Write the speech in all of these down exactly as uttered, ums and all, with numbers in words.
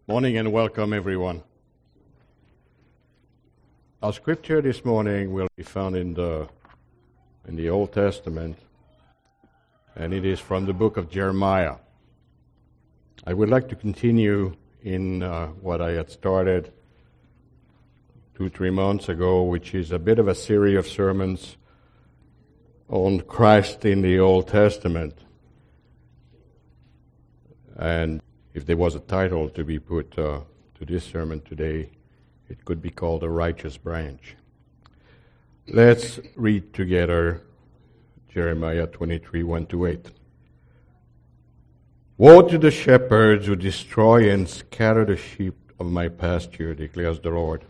Morning and welcome, everyone. Our scripture this morning will be found in the in the Old Testament, and it is from the book of Jeremiah. I would like to continue in uh, what I had started two, three months ago, which is a bit of a series of sermons on Christ in the Old Testament. And if there was a title to be put uh, to this sermon today, it could be called A Righteous Branch. Let's read together Jeremiah twenty-three, one to eight. Woe to the shepherds who destroy and scatter the sheep of my pasture, declares the Lord.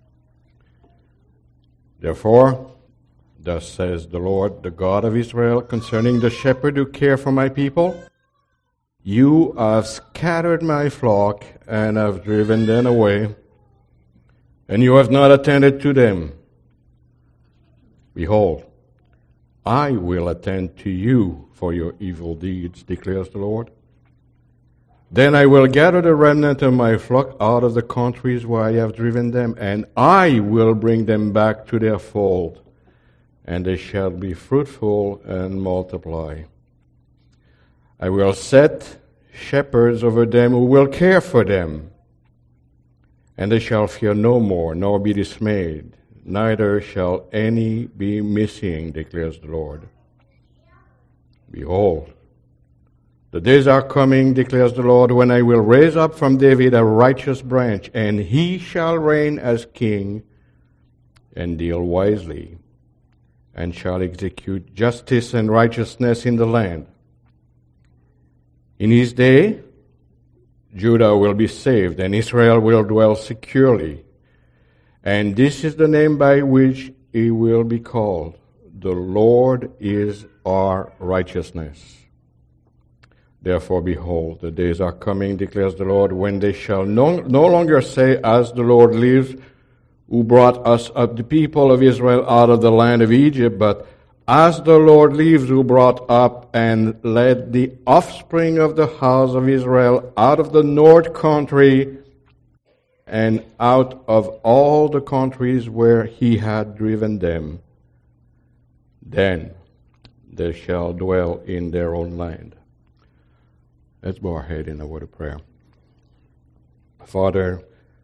Therefore, thus says the Lord, the God of Israel, concerning the shepherd who care for my people, you have scattered my flock and have driven them away, and you have not attended to them. Behold, I will attend to you for your evil deeds, declares the Lord. Then I will gather the remnant of my flock out of the countries where I have driven them, and I will bring them back to their fold, and they shall be fruitful and multiply. I will set shepherds over them who will care for them, and they shall fear no more, nor be dismayed, neither shall any be missing, declares the Lord. Behold, the days are coming, declares the Lord, when I will raise up from David a righteous branch, and he shall reign as king, and deal wisely, and shall execute justice and righteousness in the land. In his day, Judah will be saved, and Israel will dwell securely. And this is the name by which he will be called. The Lord is our righteousness. Therefore, behold, the days are coming, declares the Lord, when they shall no, no longer say, as the Lord lives, who brought us up, the people of Israel, out of the land of Egypt, but as the Lord lives, who brought up and led the offspring of the house of Israel out of the north country and out of all the countries where he had driven them. Then they shall dwell in their own land. Let's bow our head in a word of prayer. Father,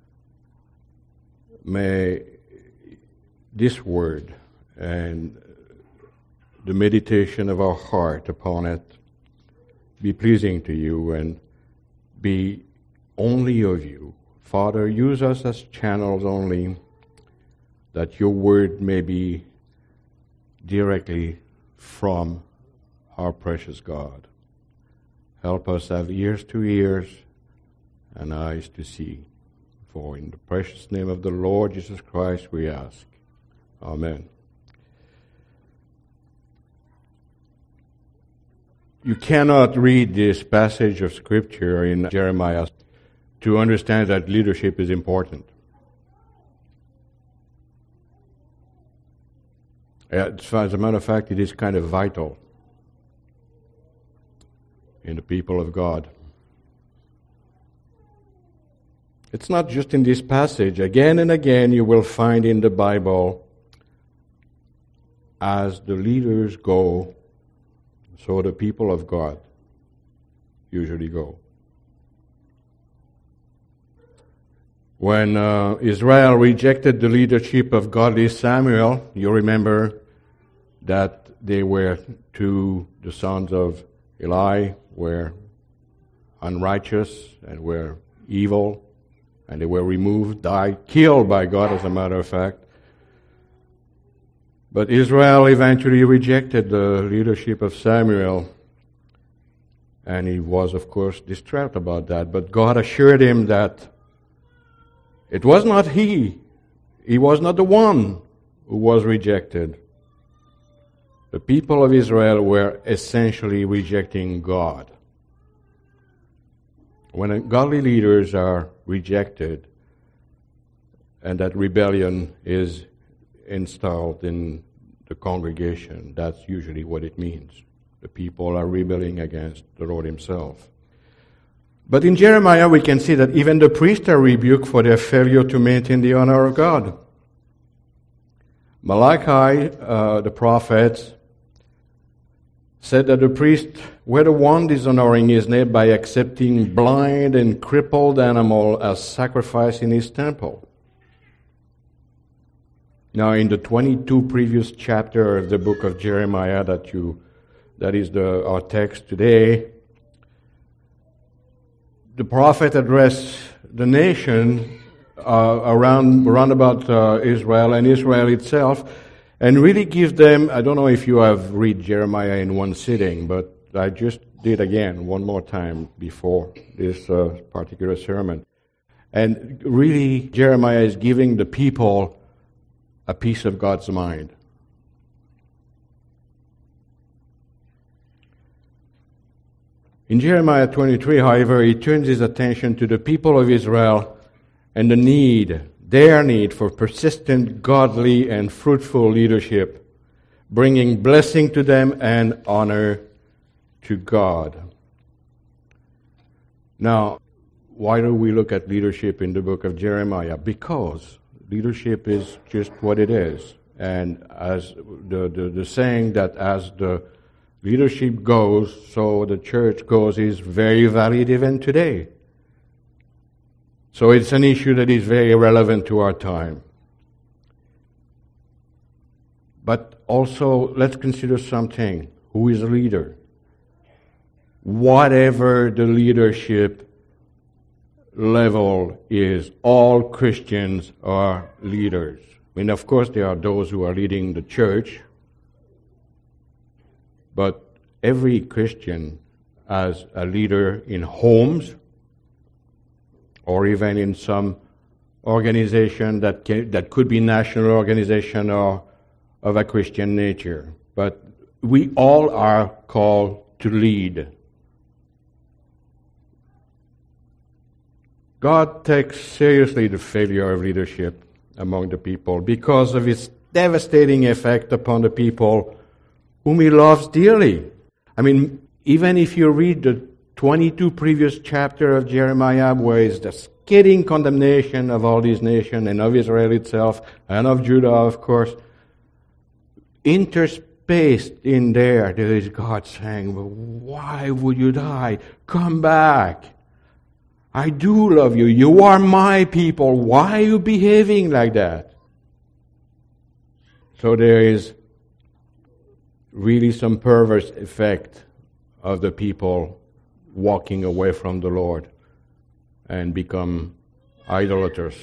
may this word and the meditation of our heart upon it be pleasing to you and be only of you. Father, use us as channels only, that your word may be directly from our precious God. Help us have ears to hear and eyes to see. For in the precious name of the Lord Jesus Christ we ask. Amen. You cannot read this passage of Scripture in Jeremiah to understand that leadership is important. As a matter of fact, it is kind of vital in the people of God. It's not just in this passage. Again and again you will find in the Bible, as the leaders go, so the people of God usually go. When uh, Israel rejected the leadership of godly Samuel, you remember that they were two, the sons of Eli, were unrighteous and were evil, and they were removed, died, killed by God, as a matter of fact. But Israel eventually rejected the leadership of Samuel, and he was, of course, distraught about that. But God assured him that it was not he, he was not the one who was rejected. The people of Israel were essentially rejecting God. When godly leaders are rejected, and that rebellion is installed in the congregation, that's usually what it means. The people are rebelling against the Lord himself. But in Jeremiah, we can see that even the priests are rebuked for their failure to maintain the honor of God. Malachi, uh, the prophet, said that the priests were the one dishonoring his name by accepting blind and crippled animal as sacrifice in his temple. Now, in the twenty-two previous chapter of the book of Jeremiah, that you, that is the our text today, the prophet addressed the nation uh, around, around about uh, Israel and Israel itself, and really give them, I don't know if you have read Jeremiah in one sitting, but I just did again one more time before this uh, particular sermon. And really, Jeremiah is giving the people a piece of God's mind. In Jeremiah twenty-three, however, he turns his attention to the people of Israel and the need, their need for persistent, godly, and fruitful leadership, bringing blessing to them and honor to God. Now, why do we look at leadership in the book of Jeremiah? Because leadership is just what it is. And as the, the, the saying that as the leadership goes, so the church goes is very valid even today. So it's an issue that is very relevant to our time. But also, let's consider something. Who is a leader? Whatever the leadership level is, all Christians are leaders. I mean, of course, there are those who are leading the church, but every Christian as a leader in homes or even in some organization that can, that could be national organization or of a Christian nature. But we all are called to lead. God takes seriously the failure of leadership among the people because of its devastating effect upon the people whom he loves dearly. I mean, even if you read the twenty-two previous chapter of Jeremiah, where is the scathing condemnation of all these nations and of Israel itself and of Judah, of course, interspaced in there, there is God saying, well, why would you die? Come back. I do love you. You are my people. Why are you behaving like that? So there is really some perverse effect of the people walking away from the Lord and become idolaters.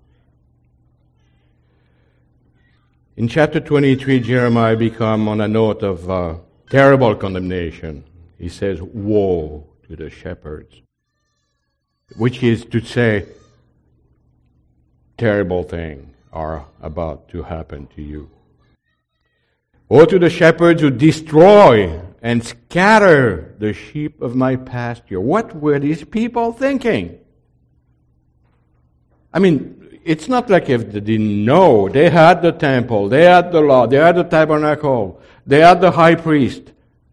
In chapter twenty-three, Jeremiah becomes on a note of uh, terrible condemnation. He says, woe to the shepherds, which is to say, terrible things are about to happen to you. Woe to the shepherds who destroy and scatter the sheep of my pasture. What were these people thinking? I mean, it's not like if they didn't know. They had the temple, they had the law, they had the tabernacle, they had the high priest.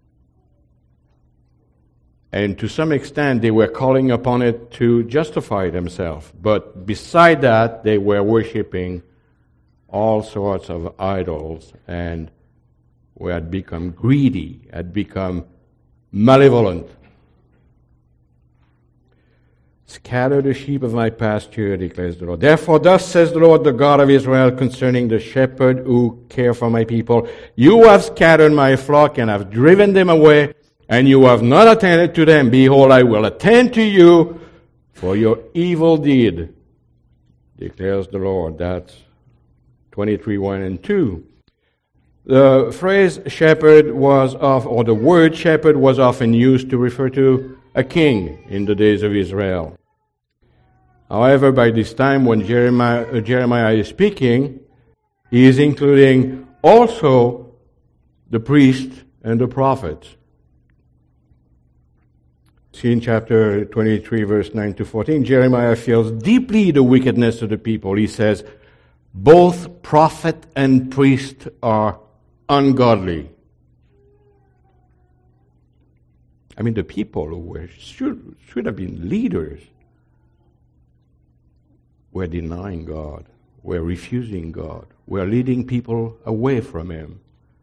And to some extent, they were calling upon it to justify themselves. But beside that, they were worshiping all sorts of idols and we had become greedy, had become malevolent. Scatter the sheep of my pasture, declares the Lord. Therefore, thus says the Lord, the God of Israel, concerning the shepherd who care for my people. You have scattered my flock and have driven them away, and you have not attended to them. Behold, I will attend to you for your evil deed, declares the Lord. That's twenty-three, one and two. The phrase shepherd was of, or the word shepherd was often used to refer to a king in the days of Israel. However, by this time when Jeremiah, uh, Jeremiah is speaking, he is including also the priest and the prophets. See in chapter twenty-three, verse nine to fourteen, Jeremiah feels deeply the wickedness of the people. He says, both prophet and priest are ungodly. I mean, the people who were, should, should have been leaders were denying God, were refusing God, were leading people away from Him.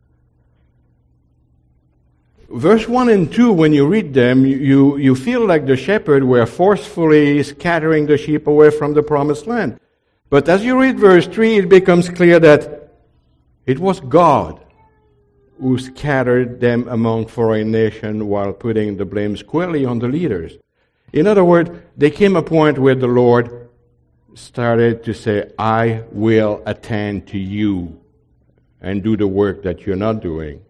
Verse one and two, when you read them, you, you feel like the shepherd were forcefully scattering the sheep away from the promised land. But as you read verse three, it becomes clear that it was God who scattered them among foreign nations while putting the blame squarely on the leaders. In other words, there came a point where the Lord started to say, I will attend to you and do the work that you're not doing.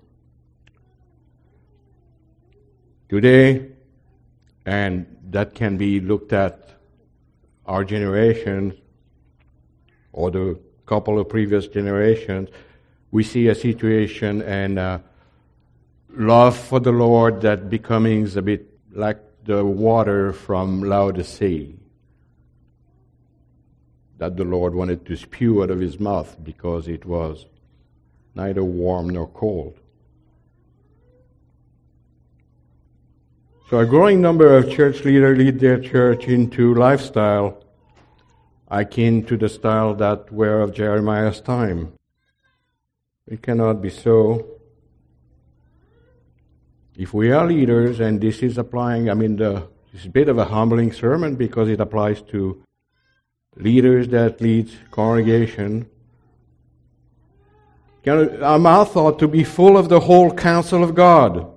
Today, and that can be looked at our generation or the couple of previous generations, we see a situation and uh, love for the Lord that becoming a bit like the water from Laodicea that the Lord wanted to spew out of His mouth because it was neither warm nor cold. So a growing number of church leaders lead their church into lifestyle akin to the style that were of Jeremiah's time. It cannot be so. If we are leaders, and this is applying, I mean, the, it's a bit of a humbling sermon because it applies to leaders that lead congregation. Our mouth ought to be full of the whole counsel of God,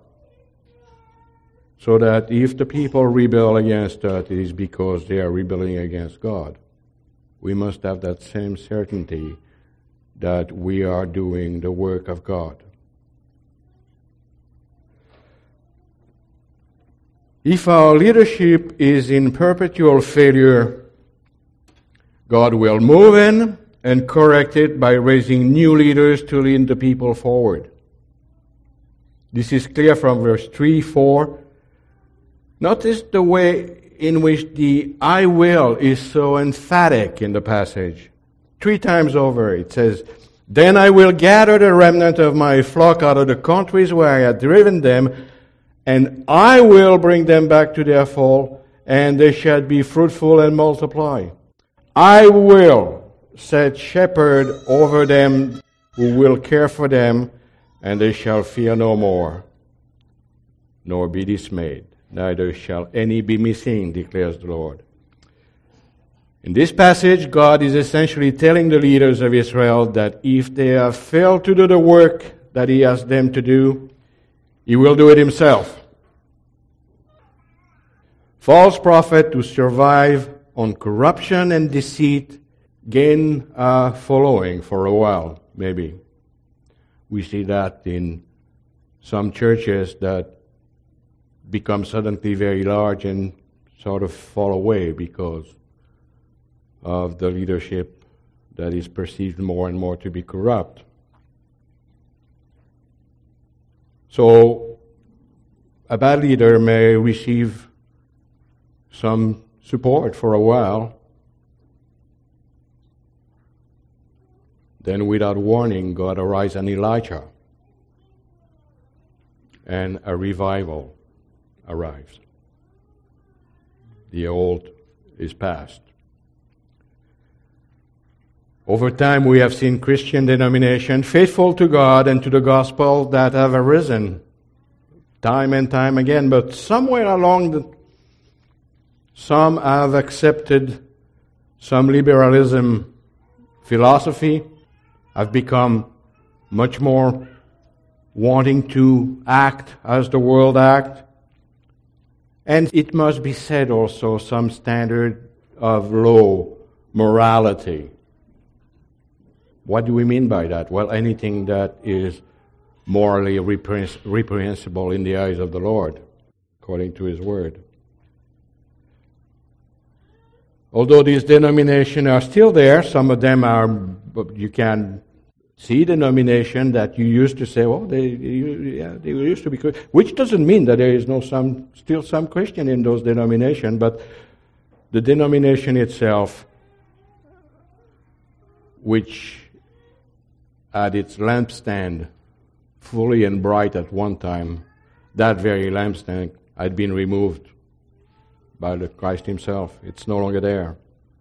so that if the people rebel against us, it is because they are rebelling against God. We must have that same certainty that we are doing the work of God. If our leadership is in perpetual failure, God will move in and correct it by raising new leaders to lead the people forward. This is clear from verse three, four. Notice the way in which the I will is so emphatic in the passage. Three times over it says, Then I will gather the remnant of my flock out of the countries where I had driven them, and I will bring them back to their fold, and they shall be fruitful and multiply. I will set shepherd over them who will care for them, and they shall fear no more, nor be dismayed. Neither shall any be missing, declares the Lord. In this passage, God is essentially telling the leaders of Israel that if they have failed to do the work that He asked them to do, He will do it Himself. False prophets who survive on corruption and deceit gain a following for a while, maybe. We see that in some churches that become suddenly very large and sort of fall away because of the leadership that is perceived more and more to be corrupt. So, a bad leader may receive some support for a while, then without warning, God arises an Elijah, and a revival arrives. The old is past. Over time, we have seen Christian denominations faithful to God and to the gospel that have arisen time and time again, but somewhere along the some have accepted some liberalism philosophy, have become much more wanting to act as the world acts. And it must be said also some standard of low morality. What do we mean by that? Well, anything that is morally reprehensible in the eyes of the Lord, according to His Word. Although these denominations are still there, some of them are, you can see denomination that you used to say, well, they, yeah, they used to be good, which doesn't mean that there is no some still some Christian in those denominations, but the denomination itself, which had its lampstand fully and bright at one time, that very lampstand had been removed by the Christ himself. It's no longer there.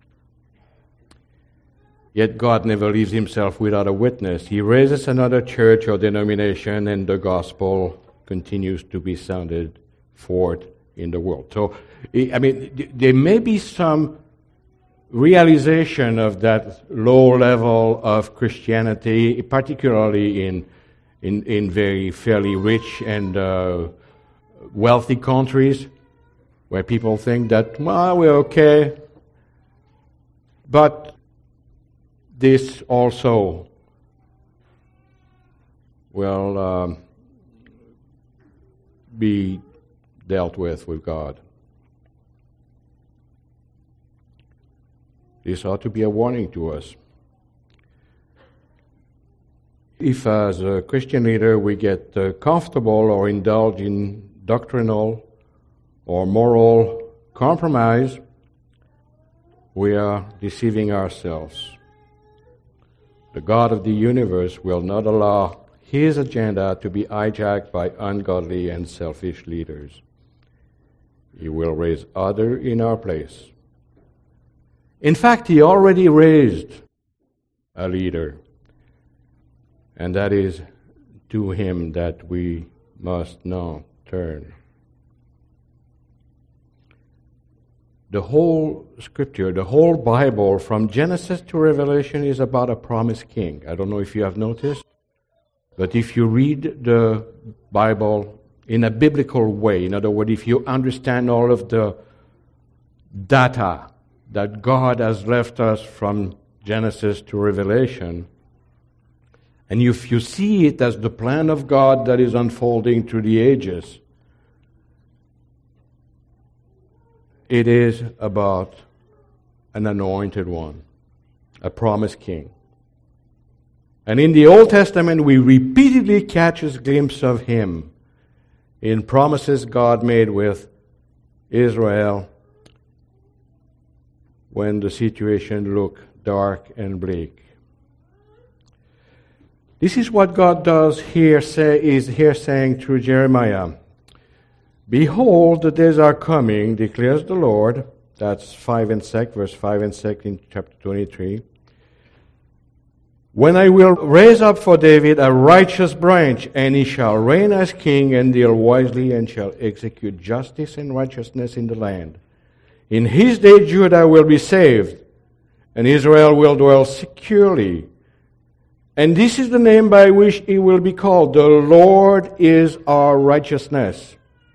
Yet God never leaves himself without a witness. He raises another church or denomination, and the gospel continues to be sounded forth in the world. So, I mean, there may be some realization of that low level of Christianity, particularly in in, in very fairly rich and uh, wealthy countries, where people think that, well, we're okay. But this also will um, be dealt with with God. This ought to be a warning to us. If as a Christian leader we get uh, comfortable or indulge in doctrinal or moral compromise, we are deceiving ourselves. The God of the universe will not allow his agenda to be hijacked by ungodly and selfish leaders. He will raise others in our place. In fact, he already raised a leader, and that is to him that we must now turn. The whole Scripture, the whole Bible, from Genesis to Revelation, is about a promised king. I don't know if you have noticed, but if you read the Bible in a biblical way, in other words, if you understand all of the data that God has left us from Genesis to Revelation, and if you see it as the plan of God that is unfolding through the ages, it is about an anointed one, a promised king. And in the Old Testament, we repeatedly catch a glimpse of him in promises God made with Israel when the situation looked dark and bleak. This is what God does here, say, is here saying through Jeremiah. Behold, the days are coming, declares the Lord. That's five and six, verse five and six in chapter twenty-three. When I will raise up for David a righteous branch, and he shall reign as king, and deal wisely, and shall execute justice and righteousness in the land. In his day Judah will be saved, and Israel will dwell securely. And this is the name by which he will be called. The Lord is our righteousness.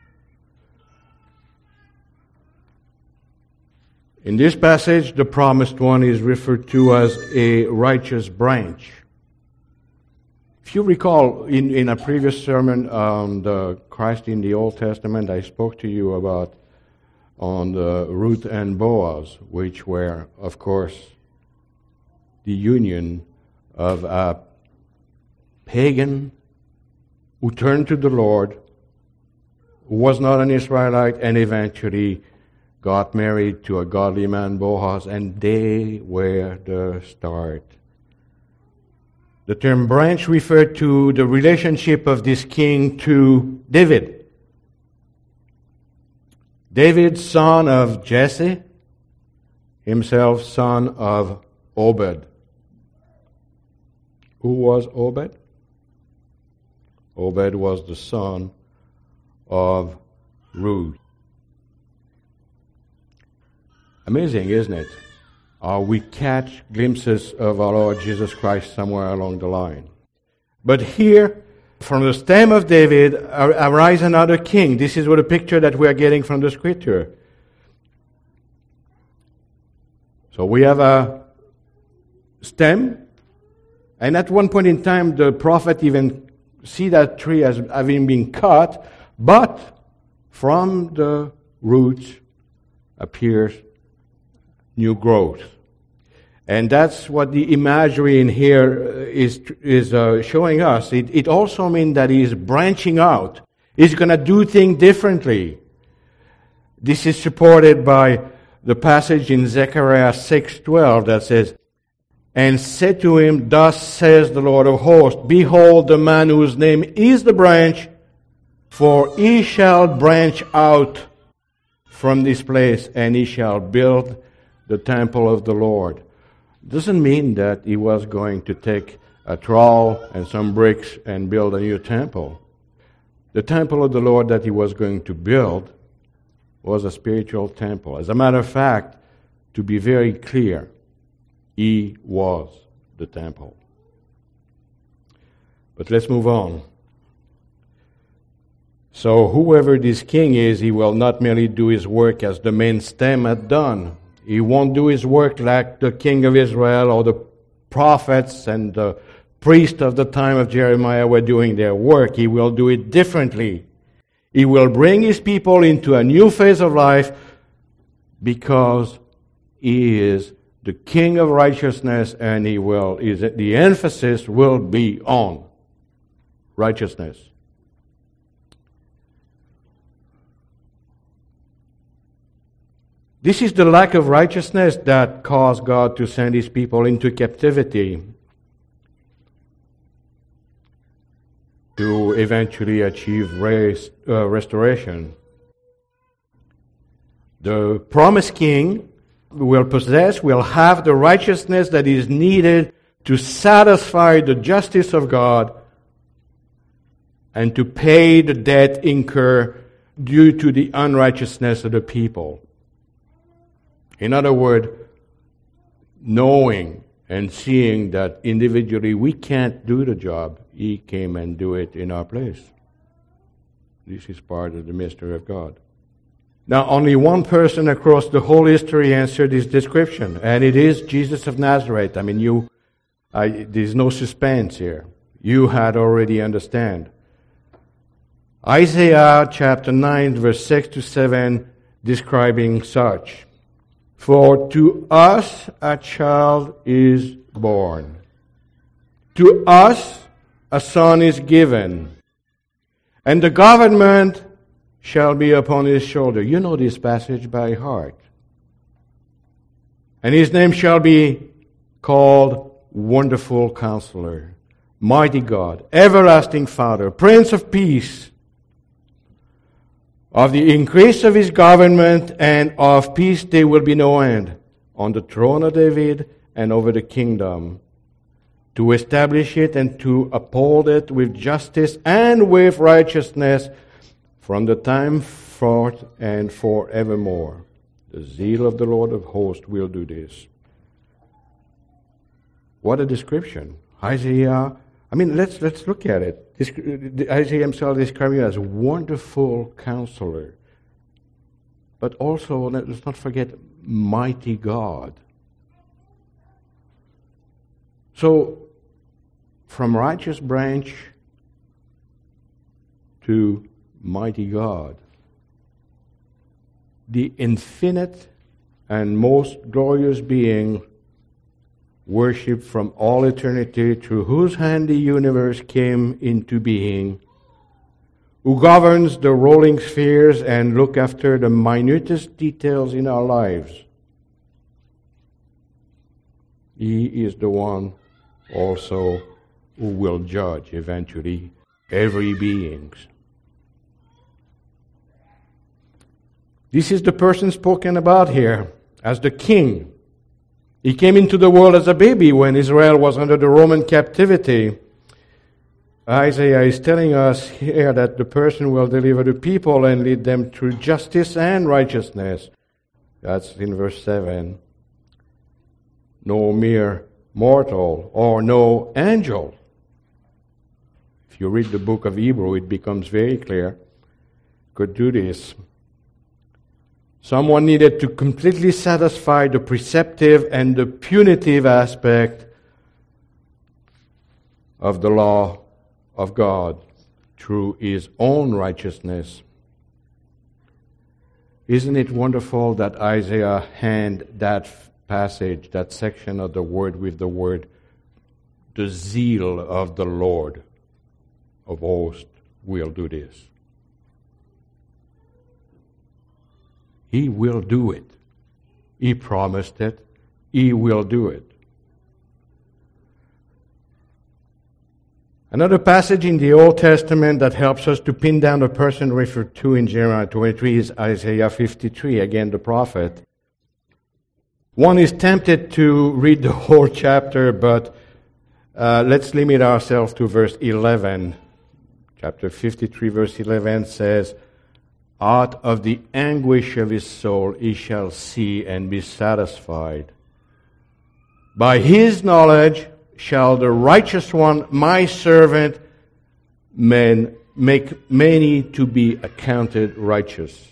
In this passage, the promised one is referred to as a righteous branch. If you recall, in, in a previous sermon on the Christ in the Old Testament, I spoke to you about on the Ruth and Boaz, which were, of course, the union of a pagan who turned to the Lord, who was not an Israelite, and eventually got married to a godly man, Boaz, and they were the start. The term branch referred to the relationship of this king to David. David, son of Jesse, himself son of Obed. Who was Obed? Obed was the son of Ruth. Amazing, isn't it? Uh, we catch glimpses of our Lord Jesus Christ somewhere along the line. But here, from the stem of David, arise another king. This is what a picture that we are getting from the Scripture. So we have a stem, and at one point in time, the prophet even see that tree as having been cut, but from the roots appears new growth. And that's what the imagery in here is is uh, showing us. It, it also means that he is branching out. He's going to do things differently. This is supported by the passage in Zechariah six twelve that says, "And said to him, Thus says the Lord of hosts, Behold, the man whose name is the branch, For he shall branch out from this place, and he shall build the temple of the Lord. Doesn't mean that he was going to take a trowel and some bricks and build a new temple. The temple of the Lord that he was going to build was a spiritual temple. As a matter of fact, to be very clear, he was the temple. But let's move on. So whoever this king is, he will not merely do his work as the main stem had done. He won't do his work like the king of Israel or the prophets and the priests of the time of Jeremiah were doing their work. He will do it differently. He will bring his people into a new phase of life because he is the king of righteousness, and he will, is the emphasis will be on righteousness. This is the lack of righteousness that caused God to send his people into captivity to eventually achieve race, uh, restoration. The promised king will possess, will have the righteousness that is needed to satisfy the justice of God and to pay the debt incurred due to the unrighteousness of the people. In other words, knowing and seeing that individually we can't do the job, he came and do it in our place. This is part of the mystery of God. Now, only one person across the whole history answered this description, and it is Jesus of Nazareth. I mean, you, I, there's no suspense here. You had already understand. Isaiah chapter nine, verse six to seven, describing such. For to us a child is born. To us a son is given. And the government shall be upon his shoulder. You know this passage by heart. And his name shall be called Wonderful Counselor, Mighty God, Everlasting Father, Prince of Peace. Of the increase of his government and of peace there will be no end, on the throne of David and over the kingdom, to establish it and to uphold it with justice and with righteousness from the time forth and forevermore. The zeal of the Lord of hosts will do this. What a description. Isaiah, I mean, let's let's look at it. This, Isaiah himself describes him as Wonderful Counselor. But also, let's not forget, Mighty God. So, from righteous branch to Mighty God, the infinite and most glorious being worshipped from all eternity, through whose hand the universe came into being, who governs the rolling spheres and look after the minutest details in our lives. He is the one also who will judge eventually every being. This is the person spoken about here as the king. He came into the world as a baby when Israel was under the Roman captivity. Isaiah is telling us here that the person will deliver the people and lead them through justice and righteousness. That's in verse seven. No mere mortal or no angel. If you read the book of Hebrew, it becomes very clear, could do this. Someone needed to completely satisfy the preceptive and the punitive aspect of the law of God through his own righteousness. Isn't it wonderful that Isaiah handed that passage, that section of the word with the word, the zeal of the Lord of hosts will do this. He will do it. He promised it. He will do it. Another passage in the Old Testament that helps us to pin down the person referred to in Jeremiah twenty-three is Isaiah fifty-three, again the prophet. One is tempted to read the whole chapter, but uh, let's limit ourselves to verse eleven. Chapter fifty-three, verse eleven says, "Out of the anguish of his soul he shall see and be satisfied. By his knowledge shall the righteous one, my servant, man, make many to be accounted righteous."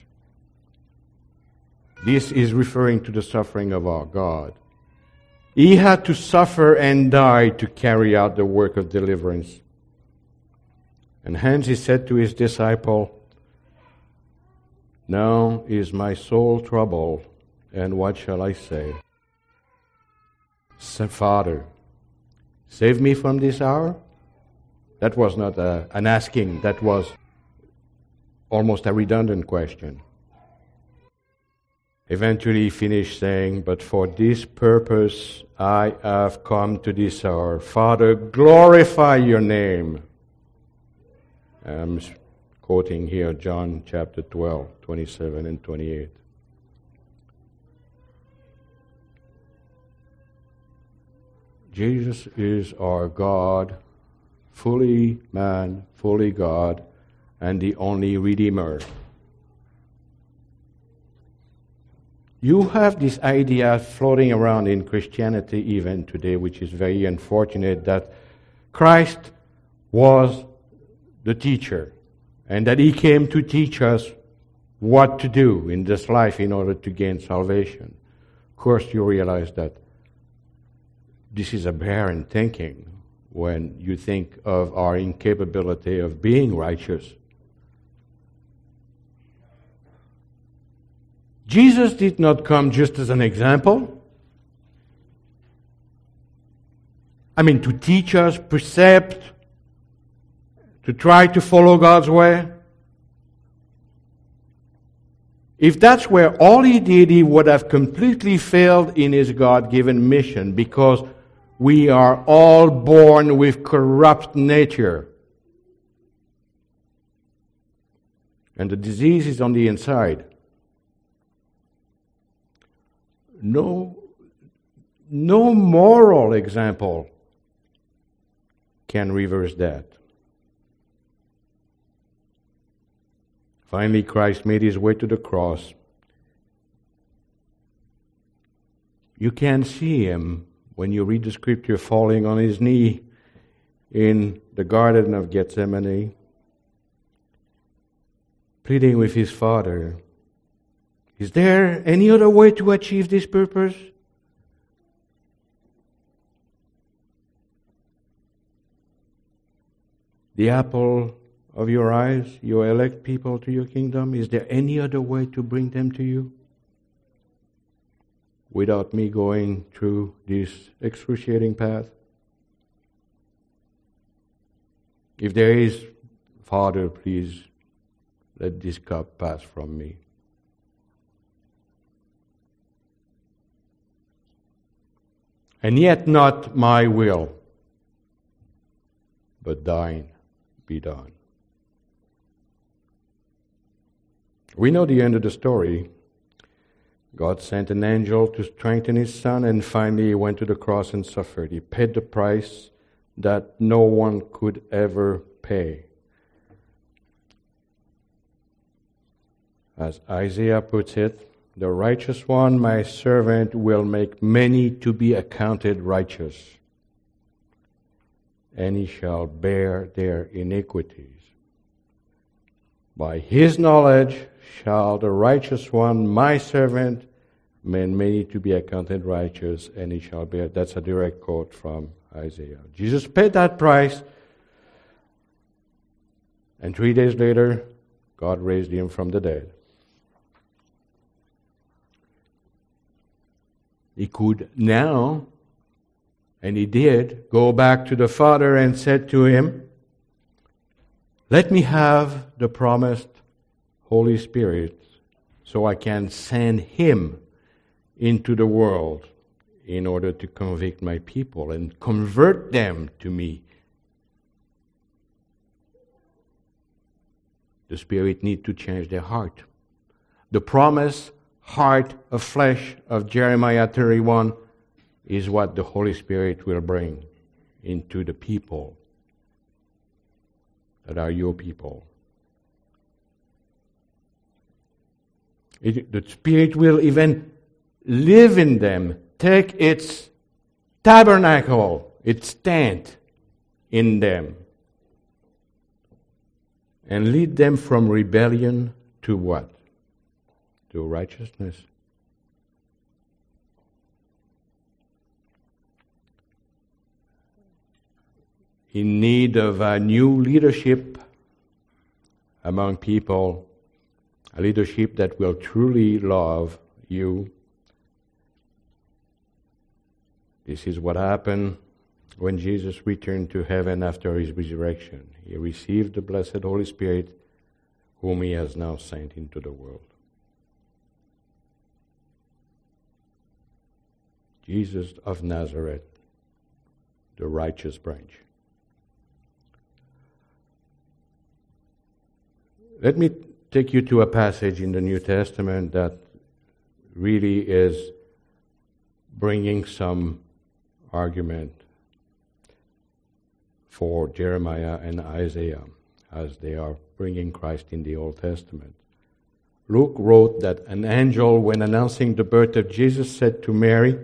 This is referring to the suffering of our God. He had to suffer and die to carry out the work of deliverance. And hence he said to his disciple, "Now is my soul troubled, and what shall I say? Say, Father, save me from this hour?" That was not a, an asking, that was almost a redundant question. Eventually he finished saying, "But for this purpose I have come to this hour. Father, glorify your name." I'm quoting here John chapter twelve, twenty-seven and twenty-eight. Jesus is our God, fully man, fully God, and the only Redeemer. You have this idea floating around in Christianity even today, which is very unfortunate, that Christ was the teacher and that he came to teach us what to do in this life in order to gain salvation. Of course, you realize that this is aberrant thinking when you think of our incapability of being righteous. Jesus did not come just as an example. I mean, to teach us precept, to try to follow God's way. If that's where all he did, he would have completely failed in his God-given mission, because we are all born with corrupt nature. And the disease is on the inside. No, no moral example can reverse that. Finally, Christ made his way to the cross. You can see him when you read the scripture falling on his knee in the Garden of Gethsemane, pleading with his Father. Is there any other way to achieve this purpose? The apple of your eyes, you elect people to your kingdom. Is there any other way to bring them to you without me going through this excruciating path? If there is, Father, please let this cup pass from me. And yet not my will, but thine be done. We know the end of the story. God sent an angel to strengthen his son, and finally he went to the cross and suffered. He paid the price that no one could ever pay. As Isaiah puts it, "The righteous one, my servant, will make many to be accounted righteous, and he shall bear their iniquities. By his knowledge shall the righteous one, my servant, make many to be accounted righteous, and he shall bear." That's a direct quote from Isaiah. Jesus paid that price, and three days later, God raised him from the dead. He could now, and he did, go back to the Father and said to him, "Let me have the promised Holy Spirit so I can send him into the world in order to convict my people and convert them to me The Spirit needs to change their heart. The promised heart of flesh of Jeremiah thirty-one is what the Holy Spirit will bring into the people that are your people. It, the Spirit will even live in them, take its tabernacle, its tent in them, and lead them from rebellion to what? To righteousness. In need of a new leadership among people, a leadership that will truly love you. This is what happened when Jesus returned to heaven after his resurrection. He received the blessed Holy Spirit, whom he has now sent into the world. Jesus of Nazareth, the righteous branch. Let me take you to a passage in the New Testament that really is bringing some argument for Jeremiah and Isaiah as they are bringing Christ in the Old Testament. Luke wrote that an angel, when announcing the birth of Jesus, said to Mary,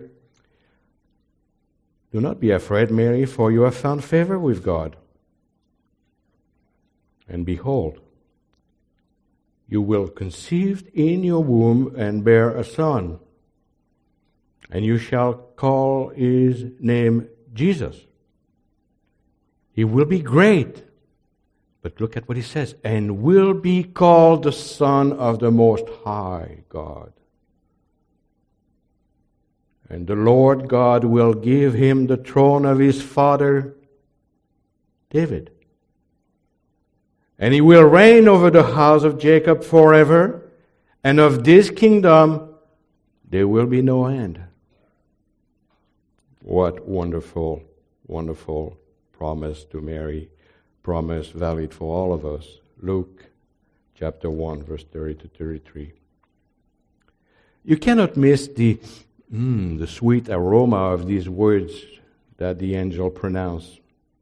"Do not be afraid, Mary, for you have found favor with God. And behold, you will conceive in your womb and bear a son, and you shall call his name Jesus. He will be great." But look at what he says, "and will be called the Son of the Most High God. And the Lord God will give him the throne of his father David. And he will reign over the house of Jacob forever, and of this kingdom there will be no end." What wonderful, wonderful promise to Mary, promise valid for all of us. Luke chapter one, verse thirty to thirty-three. You cannot miss the, mm, the sweet aroma of these words that the angel pronounced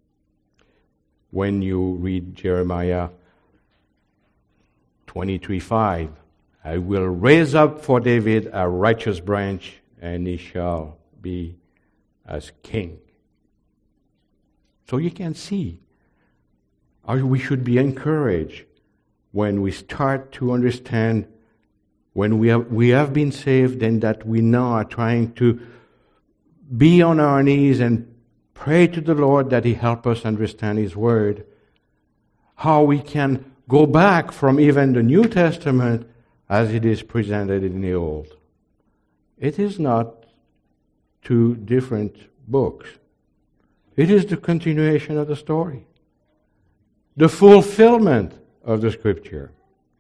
when you read Jeremiah twenty-three five. "I will raise up for David a righteous branch, and he shall be as king." So you can see how we should be encouraged when we start to understand when we have, we have been saved and that we now are trying to be on our knees and pray to the Lord that he help us understand his word. How we can go back from even the New Testament as it is presented in the Old. It is not two different books. It is the continuation of the story. The fulfillment of the Scripture.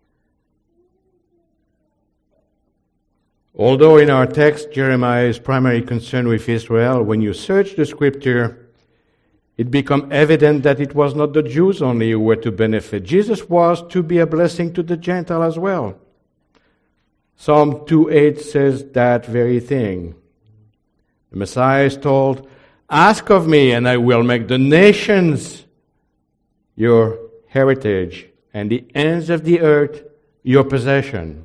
Although in our text Jeremiah is primarily concerned with Israel, when you search the Scripture, it becomes evident that it was not the Jews only who were to benefit. Jesus was to be a blessing to the Gentile as well. Psalm two eight says that very thing. The Messiah is told, "Ask of me, and I will make the nations your heritage, and the ends of the earth your possession."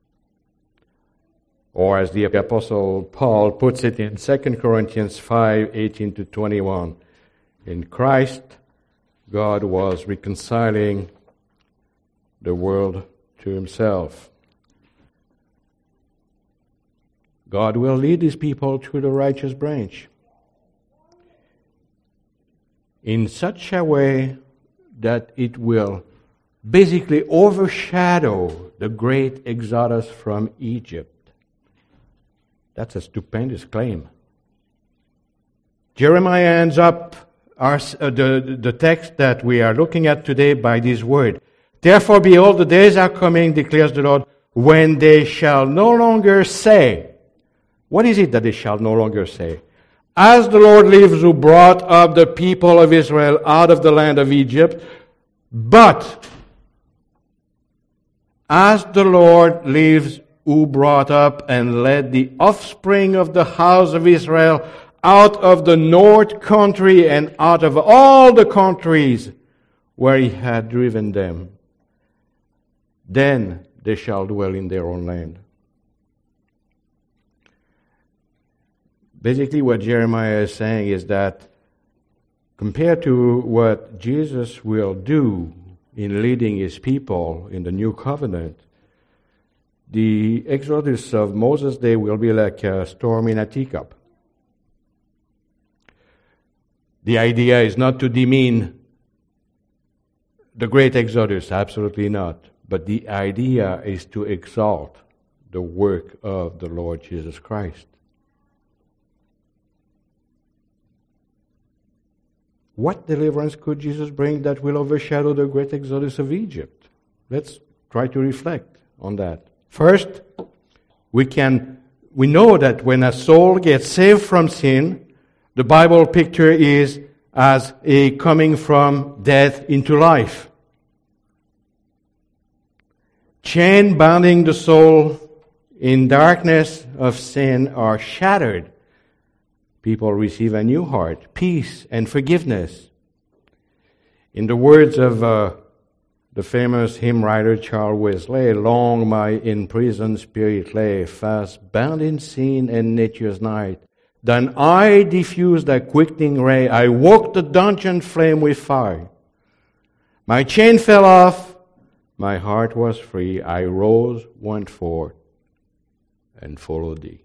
Or as the Apostle Paul puts it in Second Corinthians five eighteen to twenty-one, in Christ, God was reconciling the world to himself. God will lead his people through the righteous branch in such a way that it will basically overshadow the great exodus from Egypt. That's a stupendous claim. Jeremiah ends up our, uh, the, the text that we are looking at today by this word. "Therefore, behold, the days are coming, declares the Lord, when they shall no longer say." What is it that they shall no longer say? "As the Lord lives, who brought up the people of Israel out of the land of Egypt," but As the Lord lives, who brought up and led the offspring of the house of Israel out of the north country and out of all the countries where he had driven them. Then they shall dwell in their own land. Basically, what Jeremiah is saying is that compared to what Jesus will do in leading his people in the new covenant, the exodus of Moses' day will be like a storm in a teacup. The idea is not to demean the great exodus, absolutely not. But the idea is to exalt the work of the Lord Jesus Christ. What deliverance could Jesus bring that will overshadow the great exodus of Egypt? Let's try to reflect on that. First, we can we know that when a soul gets saved from sin, the Bible picture is as a coming from death into life. Chain binding the soul in darkness of sin are shattered. People receive a new heart, peace, and forgiveness. In the words of uh, the famous hymn writer Charles Wesley, long my imprisoned spirit lay, fast bound in sin and nature's night. Then I diffused a quickening ray, I walked the dungeon flame with fire. My chain fell off, my heart was free, I rose, went forth, and followed thee.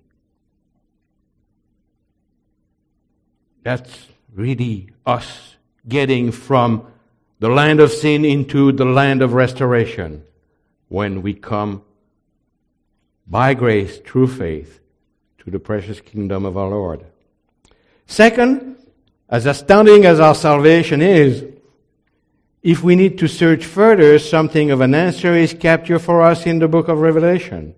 That's really us getting from the land of sin into the land of restoration when we come by grace through faith to the precious kingdom of our Lord. Second, as astounding as our salvation is, if we need to search further, something of an answer is captured for us in the book of Revelation.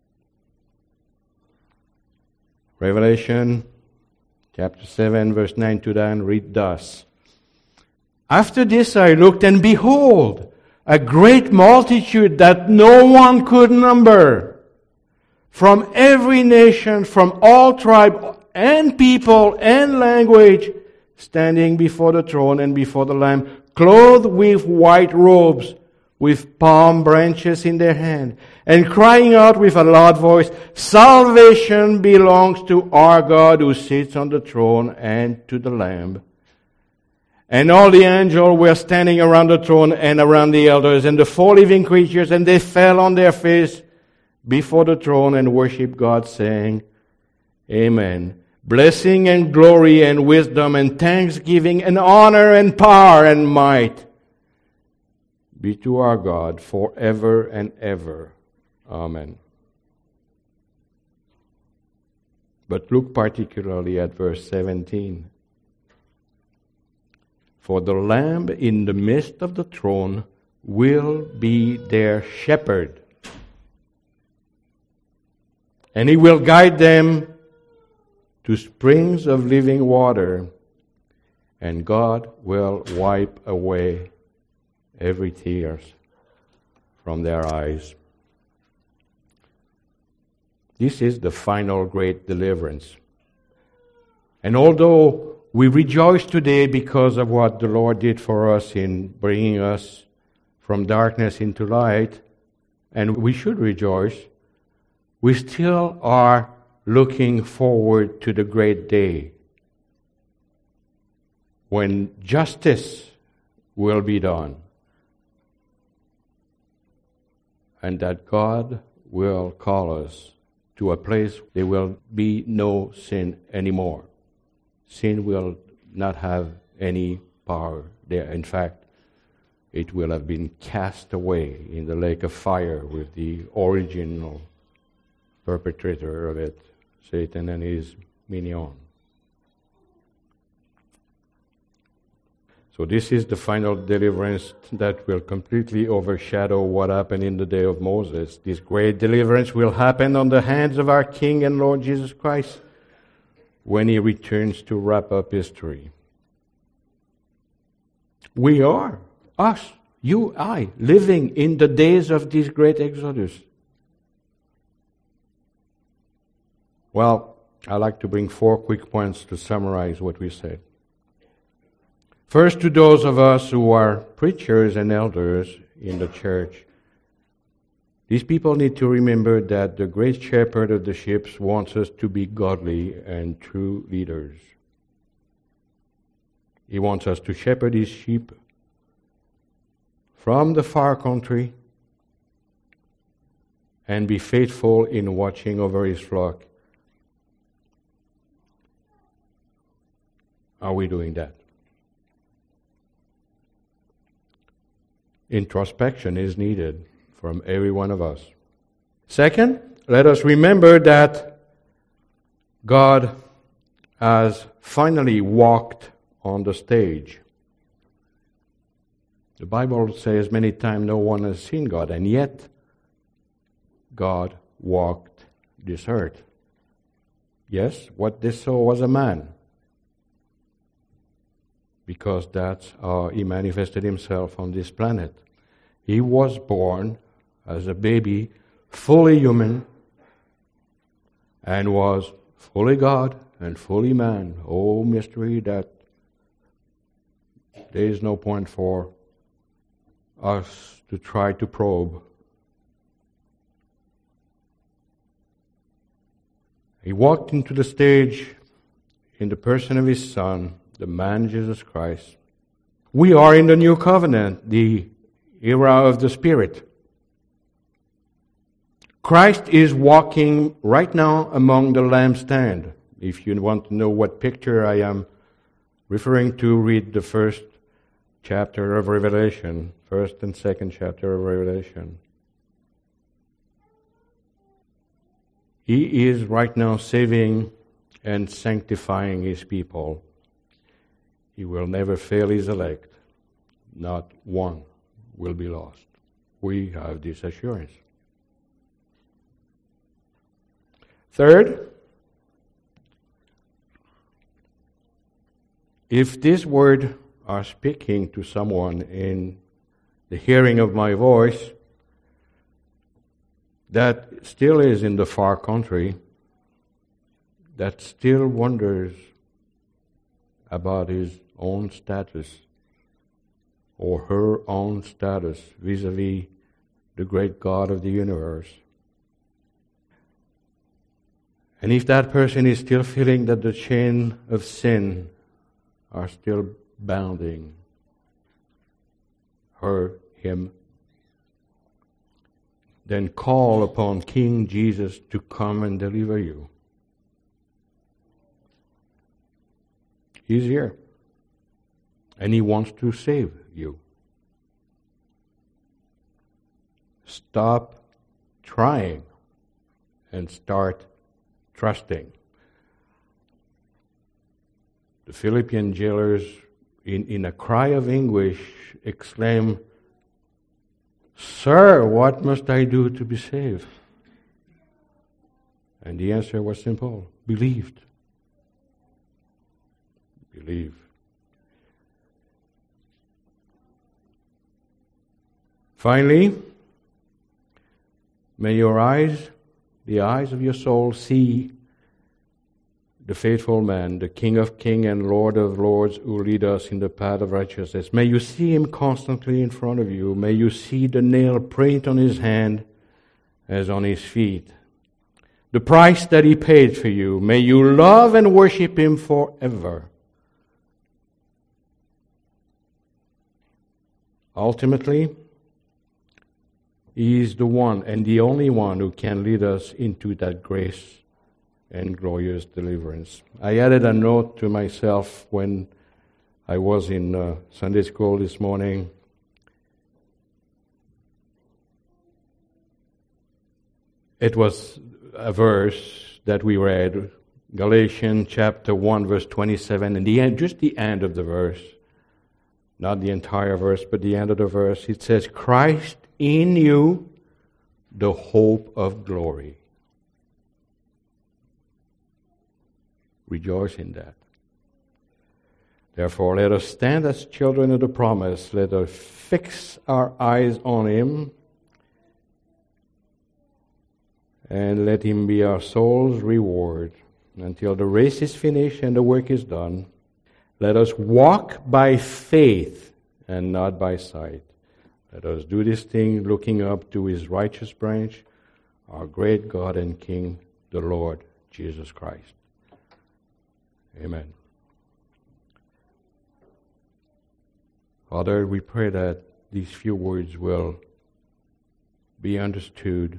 Revelation chapter seven, verse nine to ten, read thus. After this I looked, and behold, a great multitude that no one could number, from every nation, from all tribe and people and language, standing before the throne and before the Lamb, clothed with white robes, with palm branches in their hand, and crying out with a loud voice, Salvation belongs to our God who sits on the throne and to the Lamb. And all the angels were standing around the throne and around the elders and the four living creatures, and they fell on their face before the throne and worshiped God, saying, Amen. Blessing and glory and wisdom and thanksgiving and honor and power and might be to our God forever and ever. Amen. But look particularly at verse seventeen. For the Lamb in the midst of the throne will be their shepherd, and he will guide them to springs of living water, and God will wipe away every tear from their eyes. This is the final great deliverance. And although we rejoice today because of what the Lord did for us in bringing us from darkness into light, and we should rejoice, we still are looking forward to the great day when justice will be done and that God will call us to a place there will be no sin anymore. Sin will not have any power there. In fact, it will have been cast away in the lake of fire with the original perpetrator of it, Satan and his minion. So this is the final deliverance that will completely overshadow what happened in the day of Moses. This great deliverance will happen on the hands of our King and Lord Jesus Christ when he returns to wrap up history. We are, us, You, I, living in the days of this great Exodus. Well, I'd like to bring four quick points to summarize what we said. First, to those of us who are preachers and elders in the church, these people need to remember that the great shepherd of the sheep wants us to be godly and true leaders. He wants us to shepherd his sheep from the far country and be faithful in watching over his flock. Are we doing that? Introspection is needed from every one of us. Second, let us remember that God has finally walked on the stage. The Bible says many times no one has seen God, and yet God walked this earth. Yes, what they saw was a man, because that's how he manifested himself on this planet. He was born as a baby, fully human, and was fully God and fully man. Oh, mystery that there is no point for us to try to probe. He walked into the stage in the person of his Son, the man Jesus Christ. We are in the new covenant, the era of the Spirit. Christ is walking right now among the lampstand. If you want to know what picture I am referring to, read the first chapter of Revelation, first and second chapter of Revelation. He is right now saving and sanctifying his people. He will never fail his elect. Not one will be lost. We have this assurance. Third, if this word are speaking to someone in the hearing of my voice that still is in the far country, that still wonders about his own status or her own status vis-a-vis the great God of the universe. And if that person is still feeling that the chain of sin are still bounding her, him, then call upon King Jesus to come and deliver you. He's here. And he wants to save you. Stop trying and start trusting. The Philippian jailers, in, in a cry of anguish, exclaim, "Sir, what must I do to be saved?" And the answer was simple: believed. Believe. Finally, may your eyes, the eyes of your soul, see the faithful man, the King of kings and Lord of lords, who lead us in the path of righteousness. May you see him constantly in front of you. May you see the nail print on his hand as on his feet. The price that he paid for you. May you love and worship him forever. Ultimately, he is the one and the only one who can lead us into that grace and glorious deliverance. I added a note to myself when I was in uh, Sunday school this morning. It was a verse that we read, Galatians chapter one, verse twenty-seven, and the end, just the end of the verse, not the entire verse, but the end of the verse. It says, "Christ in you, the hope of glory." Rejoice in that. Therefore, let us stand as children of the promise. Let us fix our eyes on Him, and let Him be our soul's reward until the race is finished and the work is done. Let us walk by faith and not by sight. Let us do this thing looking up to His righteous branch, our great God and King, the Lord Jesus Christ. Amen. Father, we pray that these few words will be understood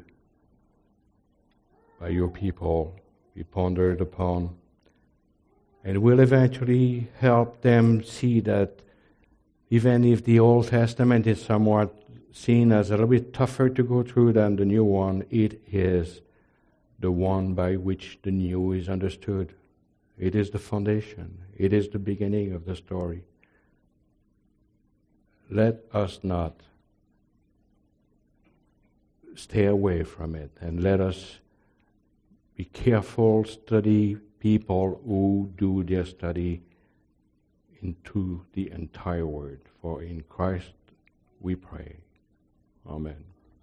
by your people, be pondered upon, and will eventually help them see that even if the Old Testament is somewhat seen as a little bit tougher to go through than the new one, it is the one by which the new is understood. It is the foundation. It is the beginning of the story. Let us not stay away from it, and let us be careful, study people who do their study into the entire Word. For in Christ we pray. Amen.